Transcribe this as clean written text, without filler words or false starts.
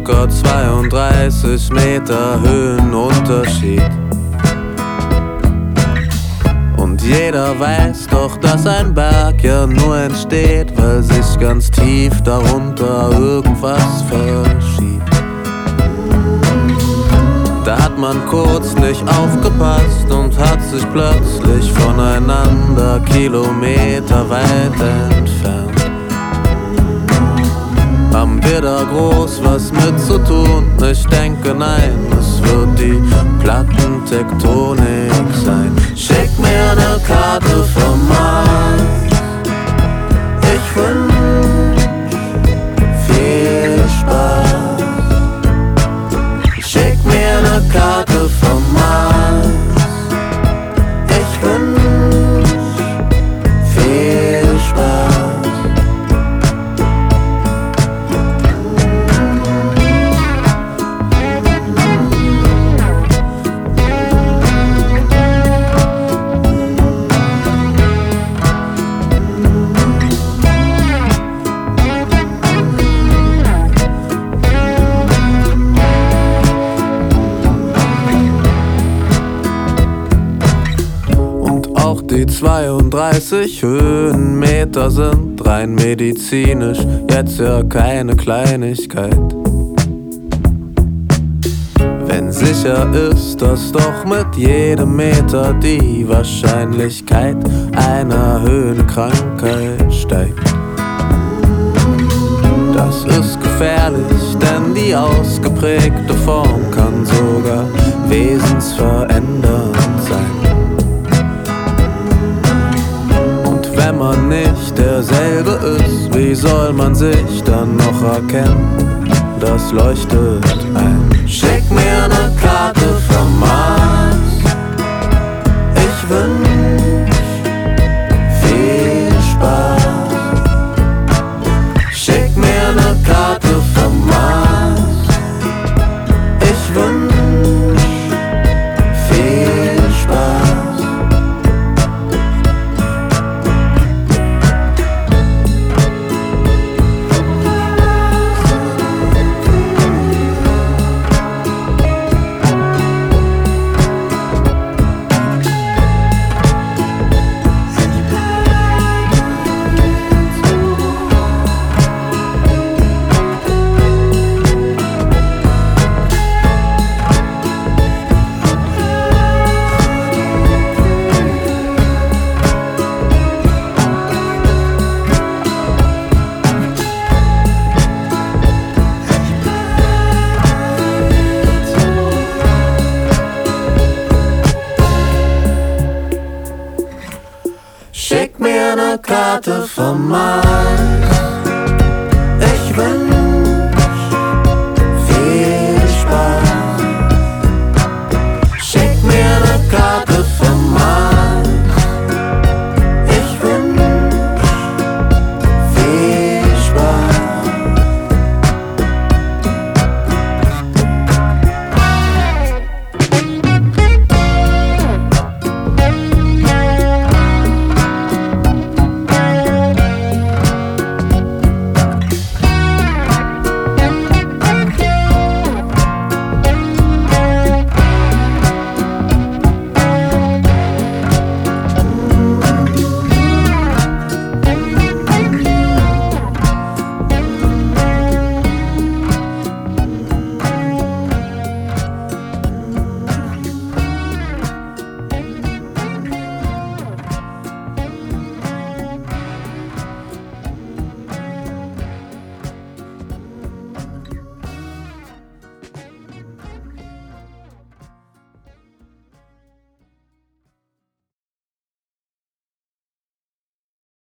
circa 32 Meter Höhenunterschied. Und jeder weiß doch, dass ein Berg ja nur entsteht, weil sich ganz tief darunter irgendwas verschiebt. Da hat man kurz nicht aufgepasst und hat sich plötzlich voneinander Kilometer weit entfernt. Haben wir da groß was mit zu tun? Ich denke nein, es wird die Plattentektonik sein. Schick mir ne Karte vom Mars, ich wünsch viel Spaß. Schick mir ne Karte vom Mars, ich wünsch viel Spaß. Die 32 Höhenmeter sind rein medizinisch jetzt ja keine Kleinigkeit. Wenn sicher ist, dass doch mit jedem Meter die Wahrscheinlichkeit einer Höhenkrankheit steigt. Das ist gefährlich, denn die ausgeprägte Form kann sogar wesensverändernd sein. Wenn man nicht derselbe ist, wie soll man sich dann noch erkennen? Das leuchtet ein. Schick mir ne Karte vom Mars, ich wünsch viel Spaß. Schick mir ne Karte vom Mars, ich wünsch viel Spaß. Schick mir ne Karte vom Mars.